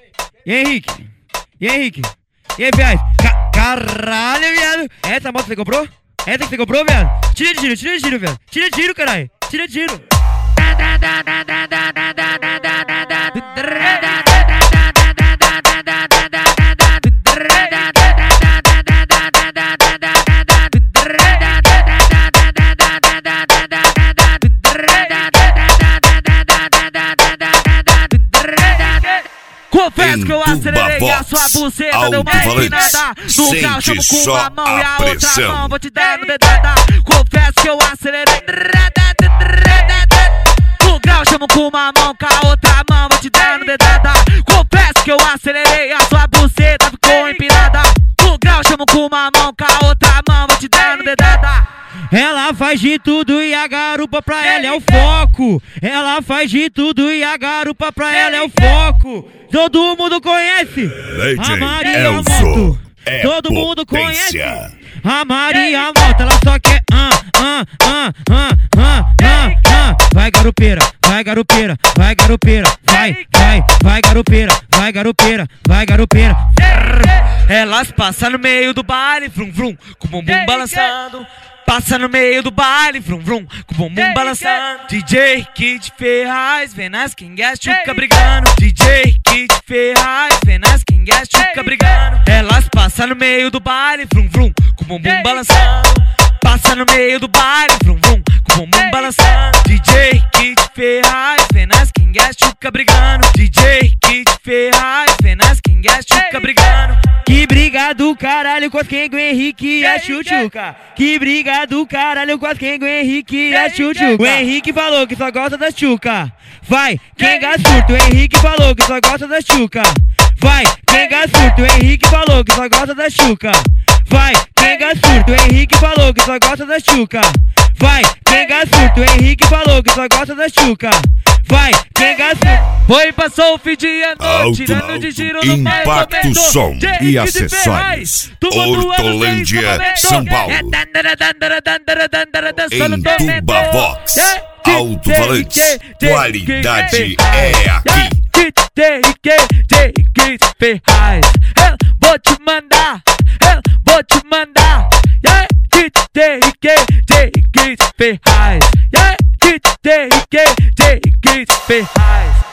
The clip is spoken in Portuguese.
E Henrique? E Henrique? E aí, viado? Caralho, viado! Essa moto você comprou? Essa que você comprou, viado? Tira de tiro, viado! Tira de tiro, caralho! Tira de tiro! Confesso que eu acelerei a sua buceta, deu uma empinada. No carro chamo com uma mão e a outra mão vou te dar no dedada. Confesso que eu acelerei. No grau chamo com uma mão, com a outra mão vou te dar no dedada. Confesso que eu acelerei a sua buceta, ficou empinada. No grau chamo com uma mão, com a outra mão vou te dar no dedada. Ela faz de tudo e a garupa pra ela é o foco. Ela faz de tudo e a garupa pra ela é o foco. Todo mundo conhece a Maria Moto. Todo mundo conhece a Maria Moto. Ela só quer vai garupeira, vai garupeira, vai garupeira, vai garupeira, vai garupeira, vai garupeira. Elas passam no meio do baile, vrum vrum, com o bumbum balançando. Passa no meio do baile, vrum vrum, com o bumbum balançando. DJ Kid Ferraz, vem nas quingas, tchuca brigando. DJ Kid Ferraz, vem nas quingas, tchuca brigando. Elas passam no meio do baile, vrum vrum, com o bumbum balançando. Passa no meio do baile, vrum vrum, com o bumbum balançando. DJ Kid Ferraz, vem nas quingas, tchuca brigando. DJ Kid Ferraz, vem nas quingas, tchuca brigando. Que briga do caralho com quem o Henrique e a Chuchuca. Que briga do caralho com quem o Henrique e a Chuchuca. O Henrique falou que só gosta da Chuca. Vai, quem surto. O Henrique falou que só gosta da Chuca. Vai, quem surto. O Henrique falou que só gosta da Chuca. Vai, quem surto. O Henrique falou que só gosta da Chuca. Vai, quem surto. O Henrique falou que só gosta da Chuca. Vai, quem surto. Foi, passou o fim de ano, tirando de giro no Impacto Som e acessórios. Hortolândia, São Paulo. Em Tubavox, alto-falante, qualidade é aqui. Ferraz, eu vou te mandar, eu vou te mandar. Ferraz, Ferraz.